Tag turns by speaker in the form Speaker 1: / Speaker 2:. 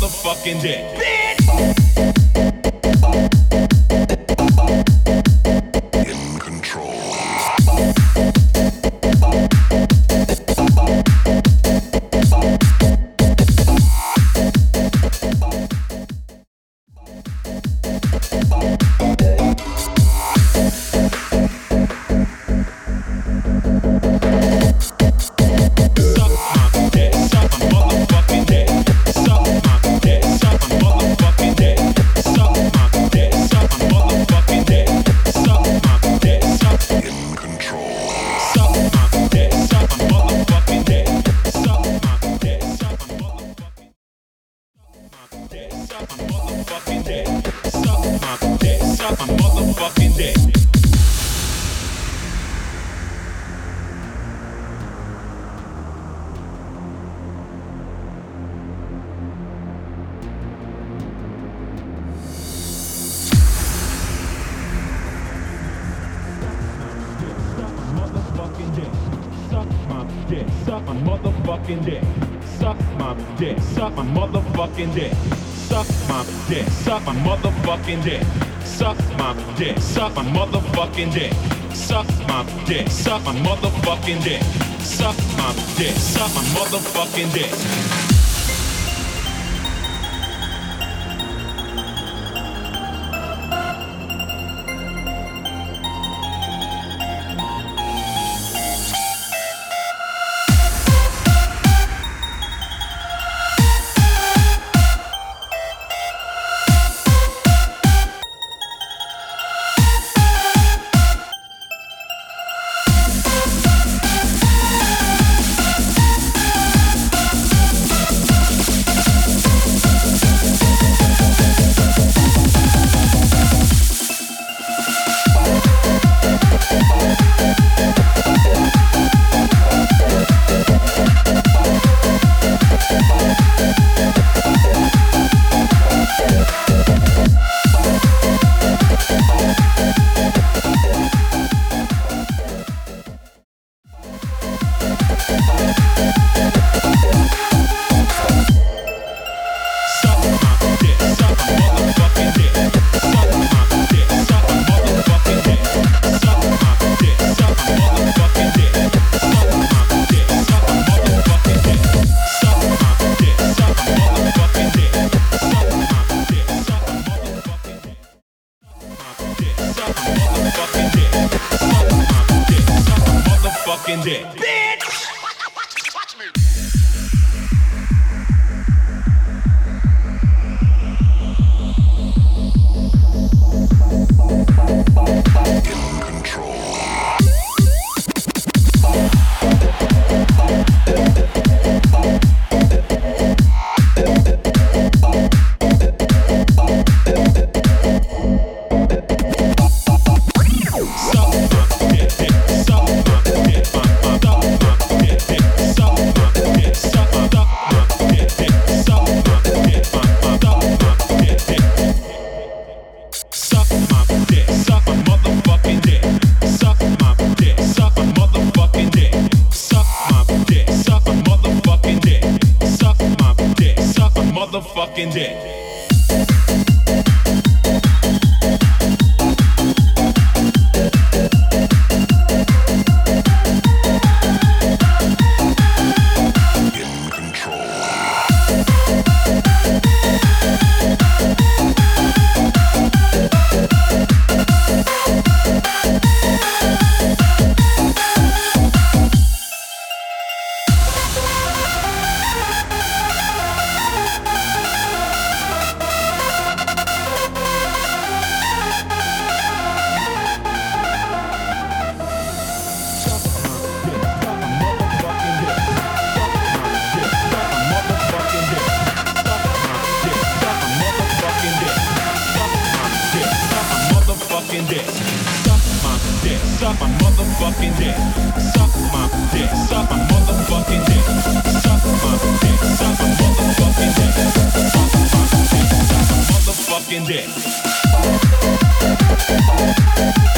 Speaker 1: motherfucking dick.
Speaker 2: In control.
Speaker 1: Suck my motherfucking dick. Suck my dick. Suck my motherfucking dick. Suck my dick. Suck my motherfucking dick. Suck my dick. Suck my motherfucking dick. Suck my dick. Suck my motherfucking dick. Suck my dick. Suck my motherfucking dick. Motherfucking dick. Bitch! Watch me.
Speaker 2: In control. Motherfucking dick. Suck my motherfucking dick. Suck my dick. Suck my motherfucking dick. Suck my dick. Suck my motherfucking dick. Suck my dick. Suck my motherfucking dick.